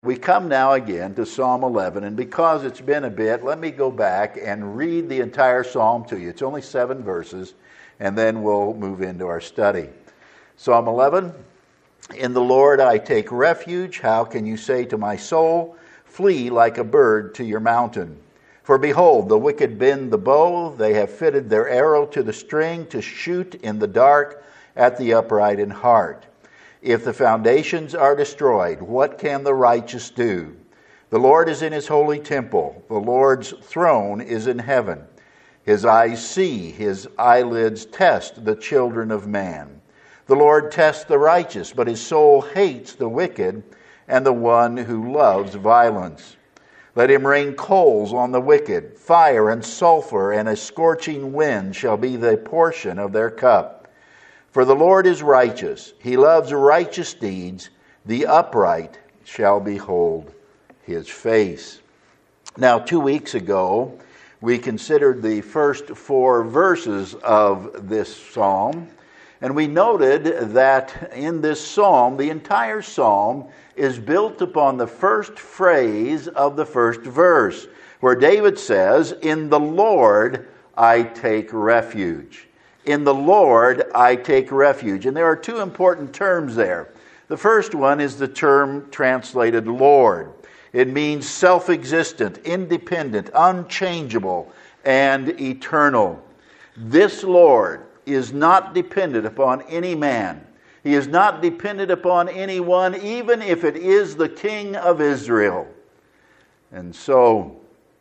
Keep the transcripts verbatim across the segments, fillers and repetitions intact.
We come now again to Psalm eleven, and because it's been a bit, let me go back and read the entire psalm to you. It's only seven verses, and then we'll move into our study. Psalm eleven, in the Lord I take refuge. How can you say to my soul, flee like a bird to your mountain? For behold, the wicked bend the bow, they have fitted their arrow to the string to shoot in the dark at the upright in heart. If the foundations are destroyed, what can the righteous do? The Lord is in his holy temple. The Lord's throne is in heaven. His eyes see, his eyelids test the children of man. The Lord tests the righteous, but his soul hates the wicked and the one who loves violence. Let him rain coals on the wicked. Fire and sulfur and a scorching wind shall be the portion of their cup. For the Lord is righteous. He loves righteous deeds. The upright shall behold his face. Now, two weeks ago, we considered the first four verses of this psalm, and we noted that in this psalm, the entire psalm is built upon the first phrase of the first verse, where David says, "In the Lord I take refuge." In the Lord I take refuge. And there are two important terms there. The first one is the term translated Lord. It means self-existent, independent, unchangeable, and eternal. This Lord is not dependent upon any man. He is not dependent upon anyone, even if it is the King of Israel. And so,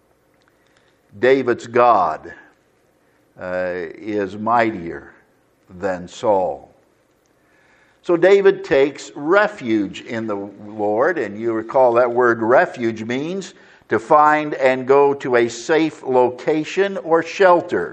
David's God Uh, is mightier than Saul. So David takes refuge in the Lord, and you recall that word refuge means to find and go to a safe location or shelter.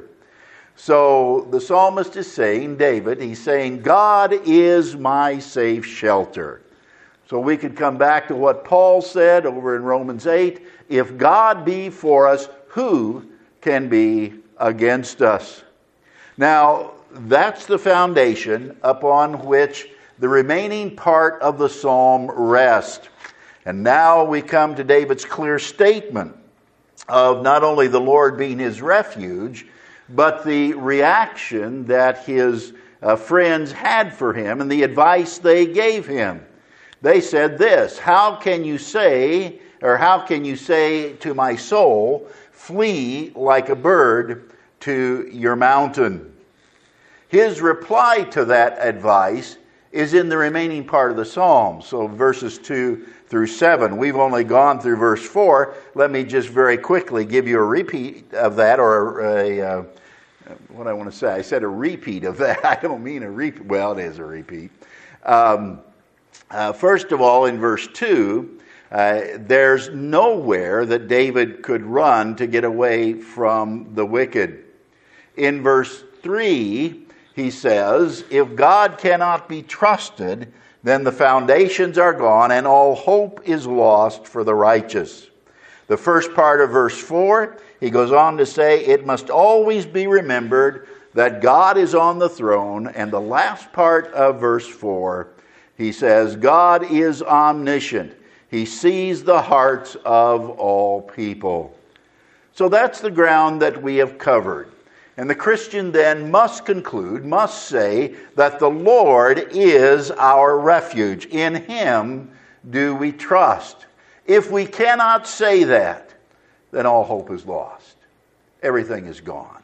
So the psalmist is saying, David, he's saying, God is my safe shelter. So we could come back to what Paul said over in Romans eight, if God be for us, who can be against us? Now, that's the foundation upon which the remaining part of the psalm rests. And now we come to David's clear statement of not only the Lord being his refuge, but the reaction that his uh, friends had for him and the advice they gave him. They said this, how can you say, or how can you say to my soul, flee like a bird to your mountain? His reply to that advice is in the remaining part of the psalm. So verses two through seven. We've only gone through verse four. Let me just very quickly give you a repeat of that, or a, a uh, what I want to say. I said a repeat of that. I don't mean a repeat. Well, it is a repeat. Um, uh, first of all, in verse two, Uh, there's nowhere that David could run to get away from the wicked. In verse three, he says, if God cannot be trusted, then the foundations are gone and all hope is lost for the righteous. The first part of verse four, he goes on to say, it must always be remembered that God is on the throne. And the last part of verse four, he says, God is omniscient. He sees the hearts of all people. So that's the ground that we have covered. And the Christian then must conclude, must say, that the Lord is our refuge. In him do we trust. If we cannot say that, then all hope is lost. Everything is gone.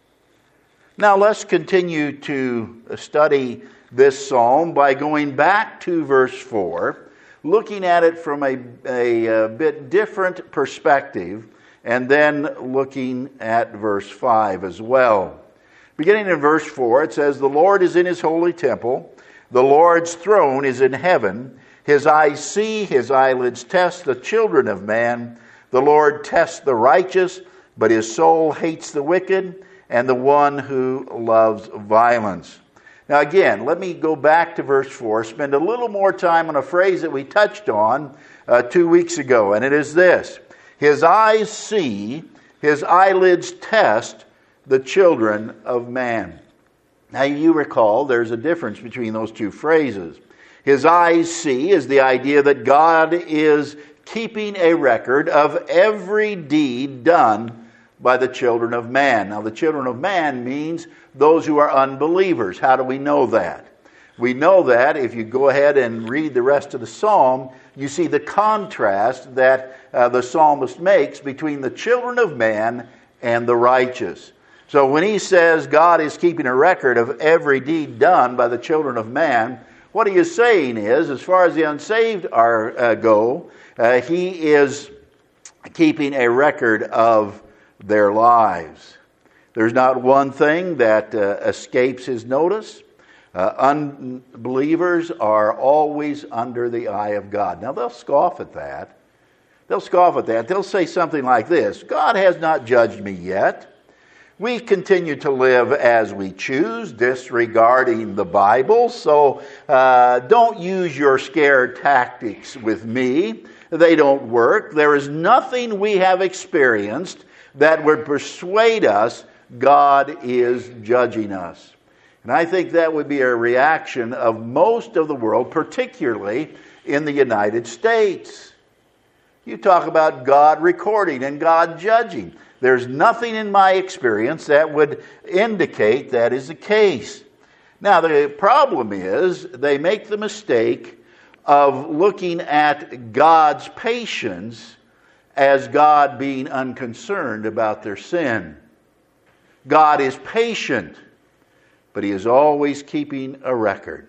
Now let's continue to study this psalm by going back to verse four, looking at it from a, a, a bit different perspective, and then looking at verse five as well. Beginning in verse four, it says, the Lord is in his holy temple. The Lord's throne is in heaven. His eyes see, his eyelids test the children of man. The Lord tests the righteous, but his soul hates the wicked and the one who loves violence. Now again, let me go back to verse four, spend a little more time on a phrase that we touched on uh, two weeks ago, and it is this. His eyes see, his eyelids test the children of man. Now you recall there's a difference between those two phrases. His eyes see is the idea that God is keeping a record of every deed done by the children of man. Now, the children of man means those who are unbelievers. How do we know that? We know that if you go ahead and read the rest of the psalm, you see the contrast that uh, the psalmist makes between the children of man and the righteous. So when he says God is keeping a record of every deed done by the children of man, what he is saying is, as far as the unsaved are uh, go, uh, he is keeping a record of their lives. There's not one thing that uh, escapes his notice. Uh, unbelievers are always under the eye of God. Now, they'll scoff at that. They'll scoff at that. They'll say something like this: God has not judged me yet. We continue to live as we choose, disregarding the Bible, so uh, don't use your scare tactics with me. They don't work. There is nothing we have experienced that would persuade us God is judging us. And I think that would be a reaction of most of the world, particularly in the United States. You talk about God recording and God judging. There's nothing in my experience that would indicate that is the case. Now, the problem is they make the mistake of looking at God's patience as God being unconcerned about their sin. God is patient, but He is always keeping a record.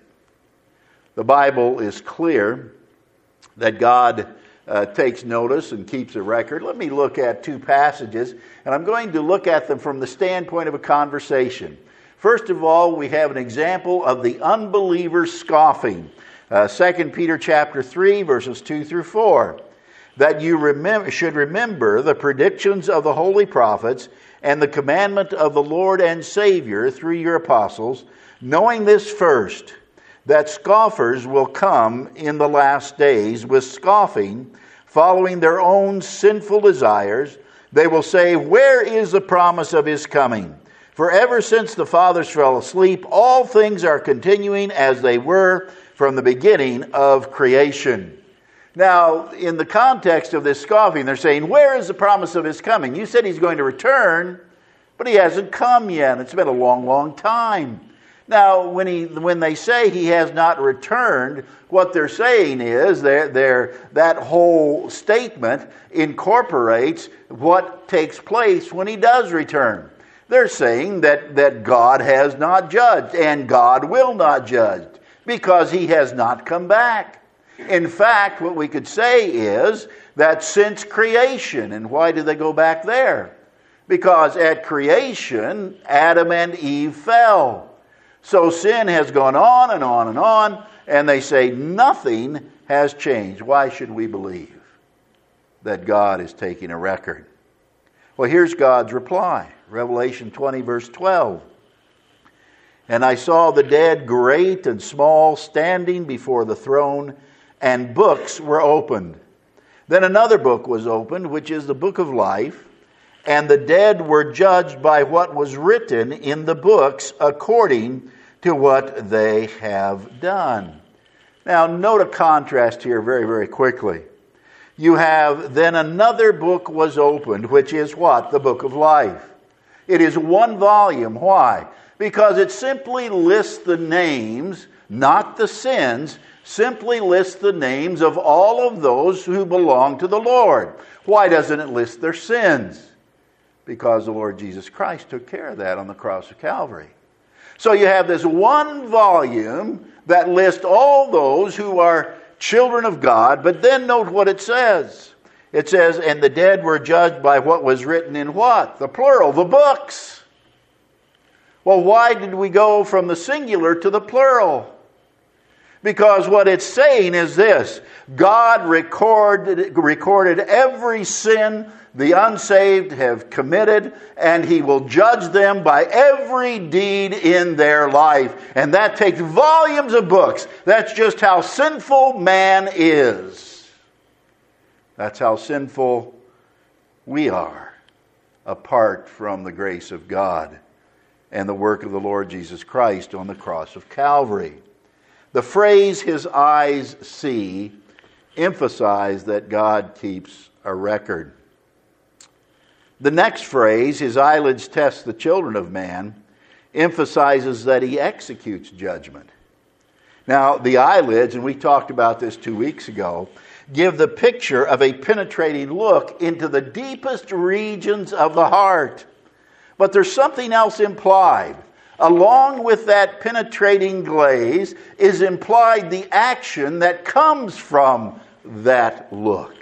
The Bible is clear that God uh, takes notice and keeps a record. Let me look at two passages, and I'm going to look at them from the standpoint of a conversation. First of all, we have an example of the unbeliever scoffing. Uh, Second Peter chapter three, verses two through four. That you remember, should remember the predictions of the holy prophets and the commandment of the Lord and Savior through your apostles, knowing this first, that scoffers will come in the last days with scoffing, following their own sinful desires. They will say, where is the promise of His coming? For ever since the fathers fell asleep, all things are continuing as they were from the beginning of creation. Now, in the context of this scoffing, they're saying, where is the promise of His coming? You said He's going to return, but He hasn't come yet. It's been a long, long time. Now, when he, when they say He has not returned, what they're saying is they're, they're, that whole statement incorporates what takes place when He does return. They're saying that, that God has not judged, and God will not judge, because He has not come back. In fact, what we could say is that since creation, and why did they go back there? Because at creation, Adam and Eve fell. So sin has gone on and on and on, and they say nothing has changed. Why should we believe that God is taking a record? Well, here's God's reply. Revelation twenty, verse twelve. And I saw the dead, great and small, standing before the throne, and books were opened. Then another book was opened, which is the book of life, and the dead were judged by what was written in the books according to what they have done. Now, note a contrast here very, very quickly. You have, then another book was opened, which is what? The book of life. It is one volume. Why? Because it simply lists the names, not the sins, simply lists the names of all of those who belong to the Lord. Why doesn't it list their sins? Because the Lord Jesus Christ took care of that on the cross of Calvary. So you have this one volume that lists all those who are children of God, but then note what it says. It says, and the dead were judged by what was written in what? The plural, the books. Well, why did we go from the singular to the plural? Because what it's saying is this: God recorded, recorded every sin the unsaved have committed, and He will judge them by every deed in their life. And that takes volumes of books. That's just how sinful man is. That's how sinful we are, apart from the grace of God and the work of the Lord Jesus Christ on the cross of Calvary. The phrase, His eyes see, emphasize that God keeps a record. The next phrase, his eyelids test the children of man, emphasizes that he executes judgment. Now, the eyelids, and we talked about this two weeks ago, give the picture of a penetrating look into the deepest regions of the heart. But there's something else implied. Along with that penetrating glaze is implied the action that comes from that look.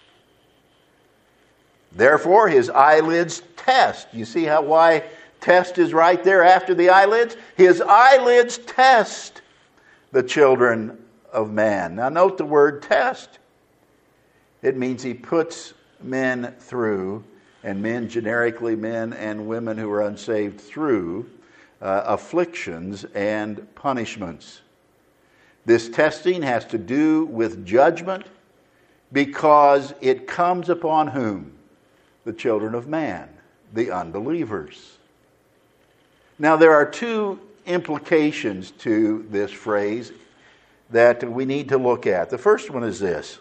Therefore, his eyelids test. You see how why test is right there after the eyelids? His eyelids test the children of man. Now note the word test. It means he puts men through, and men, generically men and women who are unsaved, through uh, afflictions and punishments. This testing has to do with judgment because it comes upon whom? The children of man, the unbelievers. Now there are two implications to this phrase that we need to look at. The first one is this.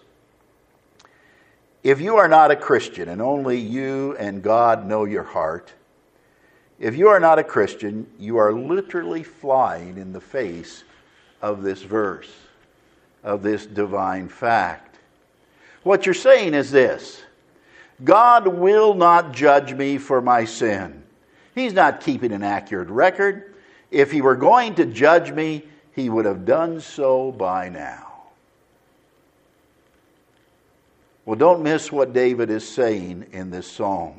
If you are not a Christian, and only you and God know your heart, if you are not a Christian, you are literally flying in the face of this verse, of this divine fact. What you're saying is this: God will not judge me for my sin. He's not keeping an accurate record. If he were going to judge me, he would have done so by now. Well, don't miss what David is saying in this psalm.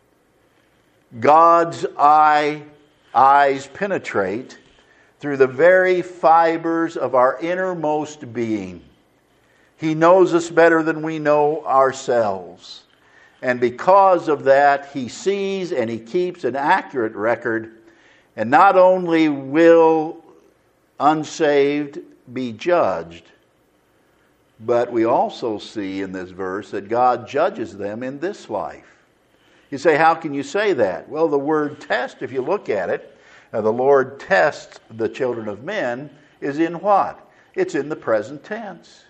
God's eye, eyes penetrate through the very fibers of our innermost being. He knows us better than we know ourselves. And because of that, he sees and he keeps an accurate record. And not only will unsaved be judged, but we also see in this verse that God judges them in this life. You say, how can you say that? Well, the word test, if you look at it, uh, the Lord tests the children of men, is in what? It's in the present tense.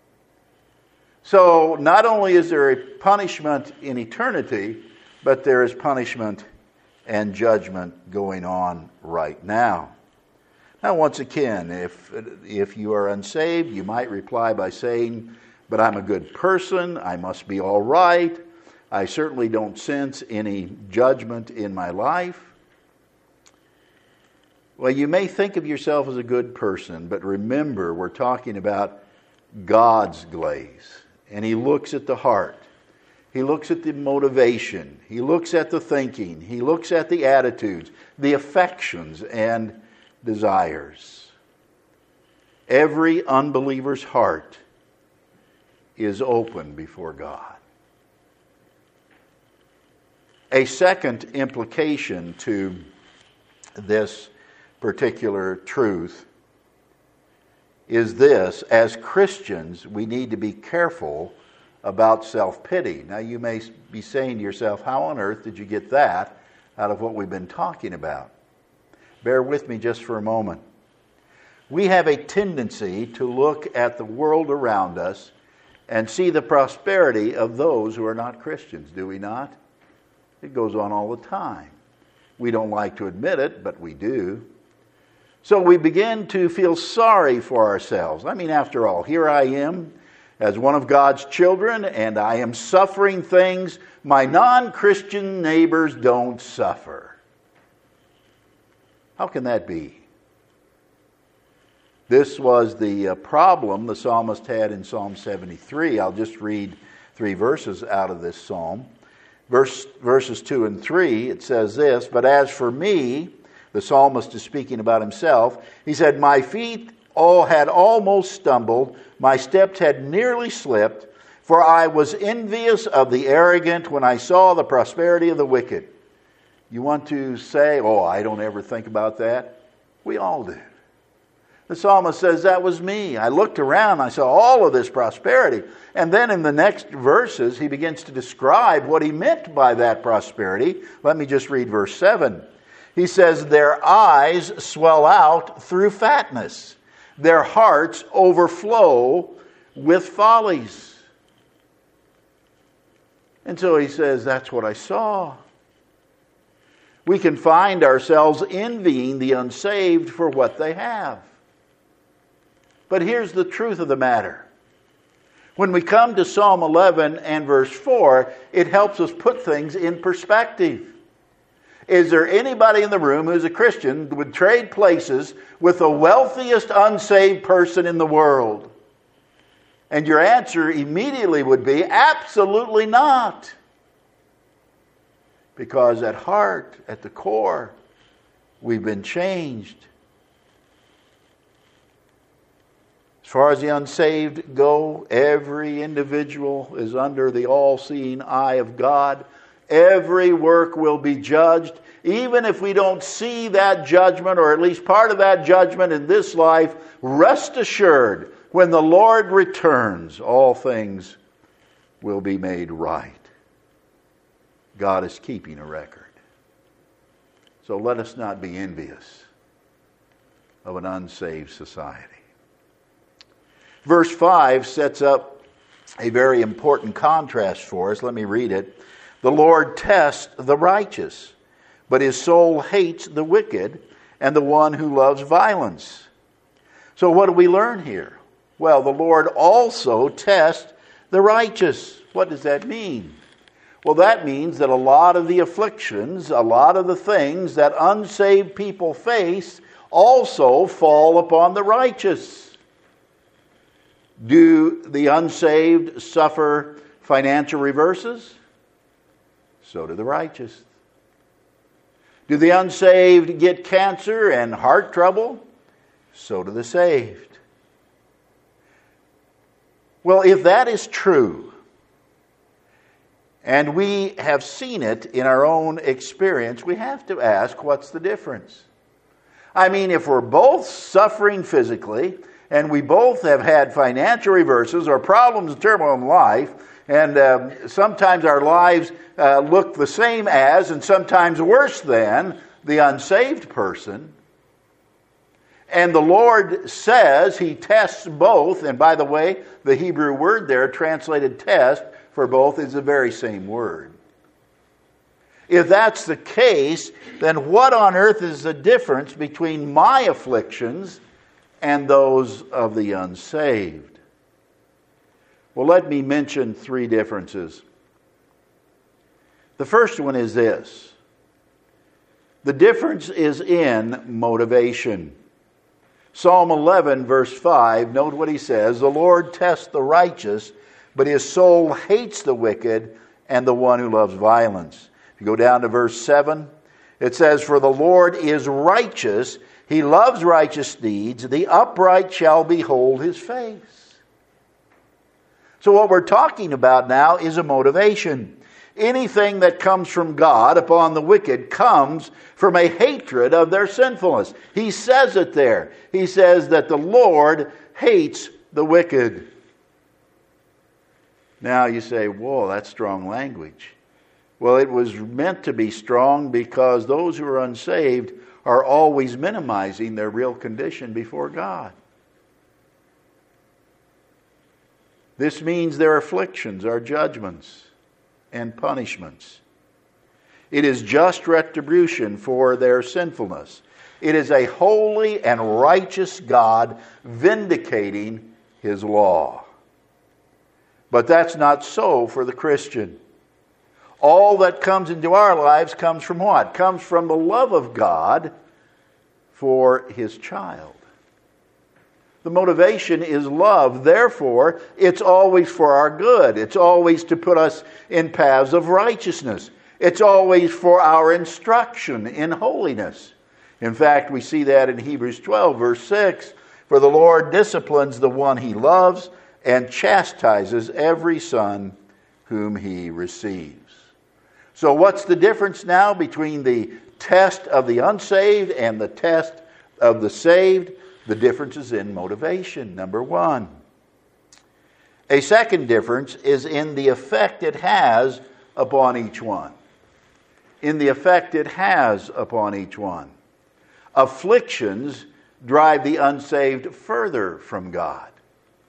So not only is there a punishment in eternity, but there is punishment and judgment going on right now. Now, once again, if if you are unsaved, you might reply by saying, but I'm a good person, I must be all right, I certainly don't sense any judgment in my life. Well, you may think of yourself as a good person, but remember, we're talking about God's glaze. And he looks at the heart. He looks at the motivation. He looks at the thinking. He looks at the attitudes, the affections, and desires. Every unbeliever's heart is open before God. A second implication to this particular truth is this: as Christians, we need to be careful about self-pity. Now, you may be saying to yourself, how on earth did you get that out of what we've been talking about? Bear with me just for a moment. We have a tendency to look at the world around us and see the prosperity of those who are not Christians, do we not? It goes on all the time. We don't like to admit it, but we do. So we begin to feel sorry for ourselves. I mean, after all, here I am as one of God's children, and I am suffering things my non-Christian neighbors don't suffer. How can that be? This was the uh, problem the psalmist had in Psalm seventy-three. I'll just read three verses out of this psalm. Verse, verses two and three, it says this: "But as for me," the psalmist is speaking about himself, he said, "My feet all had almost stumbled, my steps had nearly slipped, for I was envious of the arrogant when I saw the prosperity of the wicked." You want to say, oh, I don't ever think about that? We all do. The psalmist says, that was me. I looked around, I saw all of this prosperity. And then in the next verses, he begins to describe what he meant by that prosperity. Let me just read verse seven. He says, "Their eyes swell out through fatness. Their hearts overflow with follies. And so he says, that's what I saw. We can find ourselves envying the unsaved for what they have. But here's the truth of the matter. When we come to Psalm eleven and verse four, it helps us put things in perspective. Is there anybody in the room who's a Christian who would trade places with the wealthiest unsaved person in the world? And your answer immediately would be, absolutely not. Because at heart, at the core, we've been changed. As far as the unsaved go, every individual is under the all-seeing eye of God. Every work will be judged. Even if we don't see that judgment, or at least part of that judgment in this life, rest assured, when the Lord returns, all things will be made right. God is keeping a record. So let us not be envious of an unsaved society. Verse five sets up a very important contrast for us. Let me read it. The Lord tests the righteous, but his soul hates the wicked and the one who loves violence. So what do we learn here? Well, the Lord also tests the righteous. What does that mean? Well, that means that a lot of the afflictions, a lot of the things that unsaved people face also fall upon the righteous. Do the unsaved suffer financial reverses? So do the righteous. Do the unsaved get cancer and heart trouble? So do the saved. Well, if that is true, and we have seen it in our own experience, we have to ask, what's the difference? I mean, if we're both suffering physically, and we both have had financial reverses or problems and turmoil in life, and um, sometimes our lives uh, look the same as, and sometimes worse than, the unsaved person, and the Lord says He tests both, and by the way, the Hebrew word there, translated test, for both is the very same word. If that's the case, then what on earth is the difference between my afflictions and those of the unsaved? Well, let me mention three differences. The first one is this. The difference is in motivation. Psalm eleven, verse five, note what he says. The Lord tests the righteous, but his soul hates the wicked and the one who loves violence. If you go down to verse seven, it says, For the Lord is righteous, he loves righteous deeds, the upright shall behold his face. So what we're talking about now is a motivation. Anything that comes from God upon the wicked comes from a hatred of their sinfulness. He says it there. He says that the Lord hates the wicked. Now you say, whoa, that's strong language. Well, it was meant to be strong because those who are unsaved are always minimizing their real condition before God. This means their afflictions are judgments and punishments. It is just retribution for their sinfulness. It is a holy and righteous God vindicating His law. But that's not so for the Christian. All that comes into our lives comes from what? Comes from the love of God for His child. The motivation is love. Therefore, it's always for our good. It's always to put us in paths of righteousness. It's always for our instruction in holiness. In fact, we see that in Hebrews twelve, verse six. For the Lord disciplines the one He loves and chastises every son whom He receives. So what's the difference now between the test of the unsaved and the test of the saved? The difference is in motivation, number one. A second difference is in the effect it has upon each one. In the effect it has upon each one. Afflictions drive the unsaved further from God.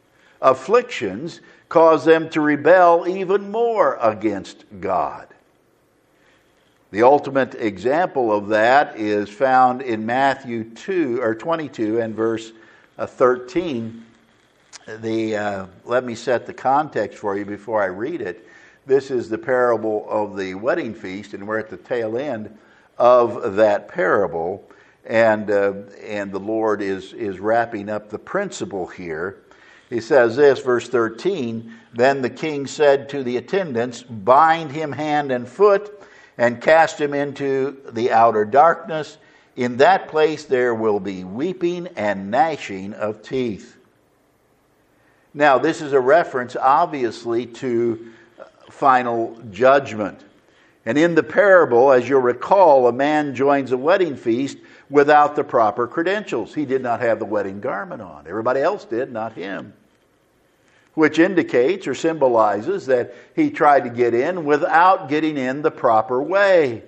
afflictions cause them to rebel even more against God. The ultimate example of that is found in Matthew two or twenty-two and verse uh, thirteen. The uh, let me set the context for you before I read it. This is the parable of the wedding feast, and we're at the tail end of that parable, and uh, and the Lord is is wrapping up the principle here. He says this, verse thirteen. Then the king said to the attendants, "Bind him hand and foot, and cast him into the outer darkness. In that place there will be weeping and gnashing of teeth." Now, this is a reference, obviously, to final judgment. And in the parable, as you'll recall, a man joins a wedding feast without the proper credentials. He did not have the wedding garment on. Everybody else did, not him. Which indicates or symbolizes that he tried to get in without getting in the proper way.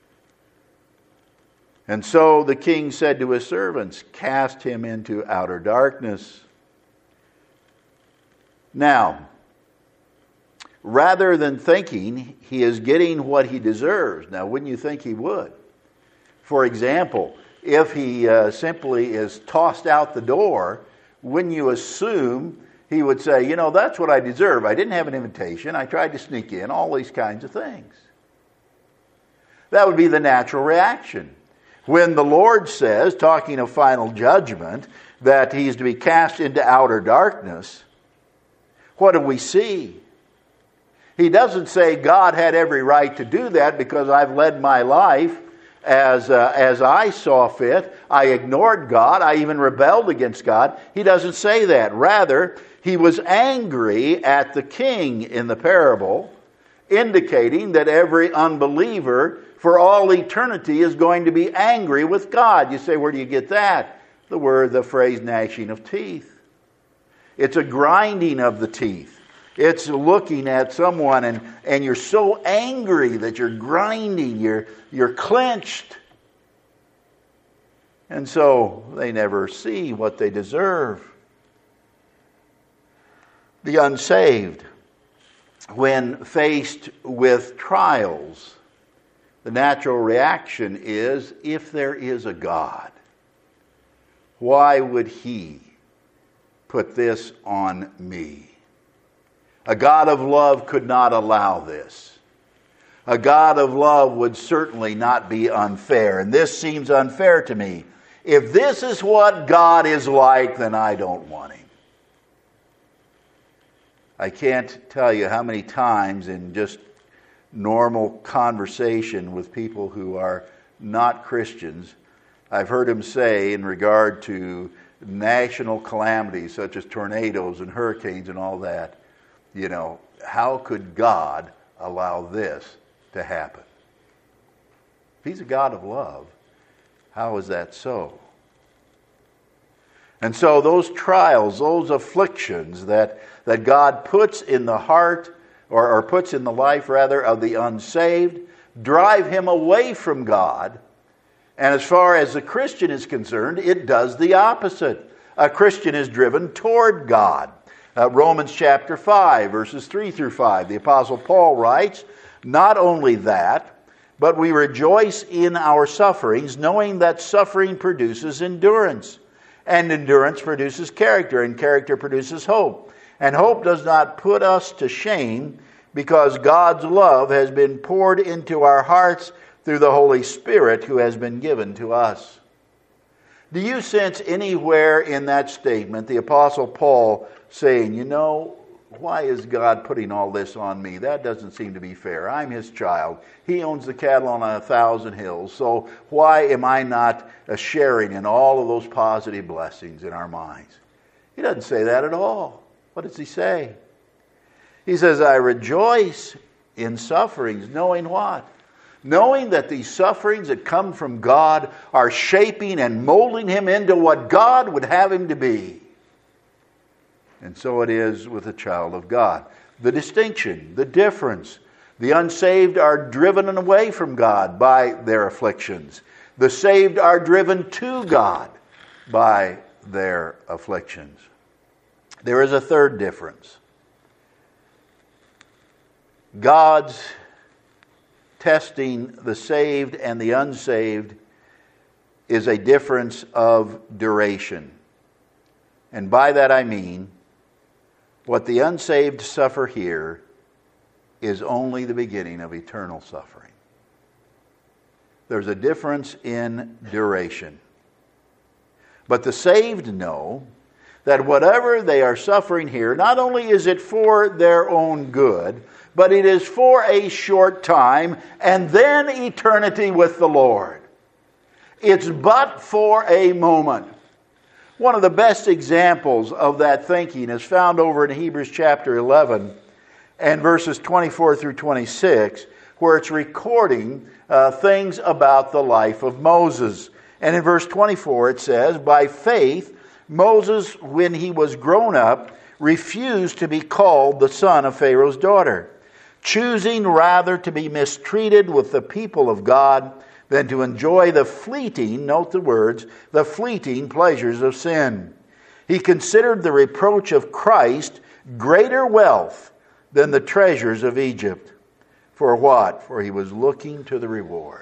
And so the king said to his servants, "Cast him into outer darkness." Now, rather than thinking he is getting what he deserves, now wouldn't you think he would? For example, if he uh, simply is tossed out the door, wouldn't you assume he would say, you know, that's what I deserve. I didn't have an invitation. I tried to sneak in, all these kinds of things. That would be the natural reaction. When the Lord says, talking of final judgment, that he is to be cast into outer darkness, what do we see? He doesn't say God had every right to do that because I've led my life as uh, as I saw fit. I ignored God. I even rebelled against God. He doesn't say that. Rather, he was angry at the king in the parable, indicating that every unbeliever for all eternity is going to be angry with God. You say, where do you get that? The word, the phrase, gnashing of teeth. It's a grinding of the teeth. It's looking at someone and, and you're so angry that you're grinding, you're, you're clenched. And so they never see what they deserve. The unsaved, when faced with trials, the natural reaction is, if there is a God, why would He put this on me? A God of love could not allow this. A God of love would certainly not be unfair. And this seems unfair to me. If this is what God is like, then I don't want Him. I can't tell you how many times in just normal conversation with people who are not Christians, I've heard him say in regard to national calamities such as tornadoes and hurricanes and all that, you know, how could God allow this to happen? If He's a God of love, how is that so? And so those trials, those afflictions that, that God puts in the heart, or, or puts in the life rather, of the unsaved, drive him away from God. And as far as the Christian is concerned, it does the opposite. A Christian is driven toward God. Uh, Romans chapter five, verses three through five, the Apostle Paul writes, "Not only that, but we rejoice in our sufferings, knowing that suffering produces endurance. And endurance produces character, and character produces hope. And hope does not put us to shame, because God's love has been poured into our hearts through the Holy Spirit who has been given to us." Do you sense anywhere in that statement the Apostle Paul saying, you know, why is God putting all this on me? That doesn't seem to be fair. I'm His child. He owns the cattle on a thousand hills. So why am I not sharing in all of those positive blessings in our minds? He doesn't say that at all. What does he say? He says, I rejoice in sufferings, knowing what? Knowing that these sufferings that come from God are shaping and molding him into what God would have him to be. And so it is with a child of God. The distinction, the difference. The unsaved are driven away from God by their afflictions. The saved are driven to God by their afflictions. There is a third difference. God's testing the saved and the unsaved is a difference of duration. And by that I mean, what the unsaved suffer here is only the beginning of eternal suffering. There's a difference in duration. But the saved know that whatever they are suffering here, not only is it for their own good, but it is for a short time, and then eternity with the Lord. It's but for a moment. One of the best examples of that thinking is found over in Hebrews chapter eleven and verses twenty-four through twenty-six, where it's recording uh, things about the life of Moses. And in verse twenty-four it says, "By faith Moses, when he was grown up, refused to be called the son of Pharaoh's daughter, choosing rather to be mistreated with the people of God than to enjoy the fleeting," note the words, "the fleeting pleasures of sin. He considered the reproach of Christ greater wealth than the treasures of Egypt." For what? For he was looking to the reward.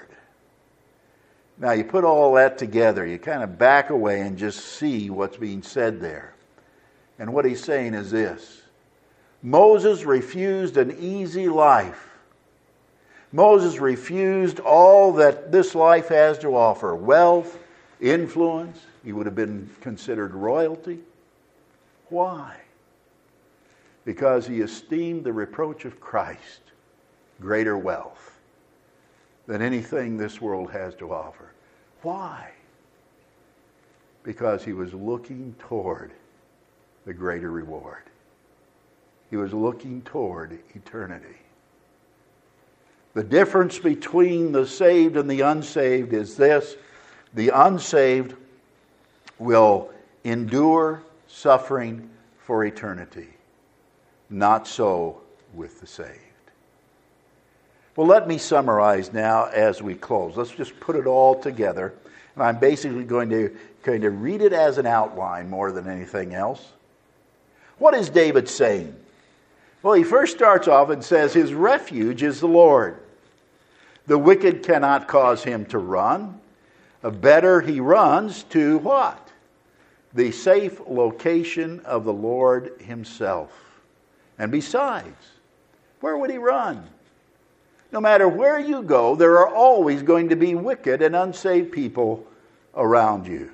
Now you put all that together, you kind of back away and just see what's being said there. And what he's saying is this: Moses refused an easy life. Moses refused all that this life has to offer: wealth, influence. He would have been considered royalty. Why? Because he esteemed the reproach of Christ greater wealth than anything this world has to offer. Why? Because he was looking toward the greater reward. He was looking toward eternity. The difference between the saved and the unsaved is this: the unsaved will endure suffering for eternity. Not so with the saved. Well, let me summarize now as we close. Let's just put it all together. And I'm basically going to, going to read it as an outline more than anything else. What is David saying? Well, he first starts off and says his refuge is the Lord. The wicked cannot cause him to run. Better he runs to what? The safe location of the Lord himself. And besides, where would he run? No matter where you go, there are always going to be wicked and unsaved people around you.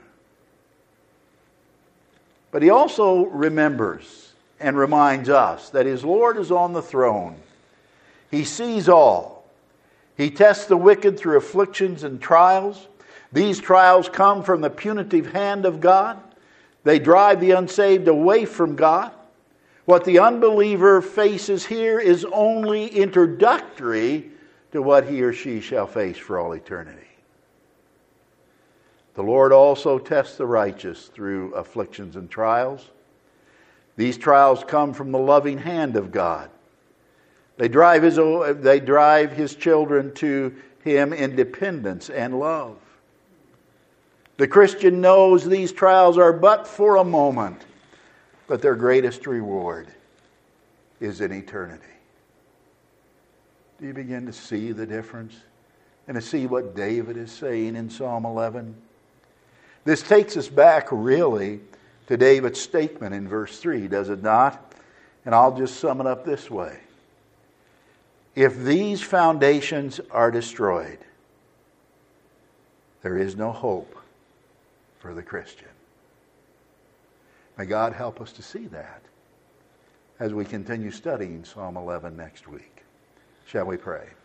But he also remembers and reminds us that his Lord is on the throne. He sees all. He tests the wicked through afflictions and trials. These trials come from the punitive hand of God. They drive the unsaved away from God. What the unbeliever faces here is only introductory to what he or she shall face for all eternity. The Lord also tests the righteous through afflictions and trials. These trials come from the loving hand of God. They drive his, they drive his children to him in dependence and love. The Christian knows these trials are but for a moment, but their greatest reward is in eternity. Do you begin to see the difference? And to see what David is saying in Psalm eleven? This takes us back really to David's statement in verse three, does it not? And I'll just sum it up this way. If these foundations are destroyed, there is no hope for the Christian. May God help us to see that as we continue studying Psalm eleven next week. Shall we pray?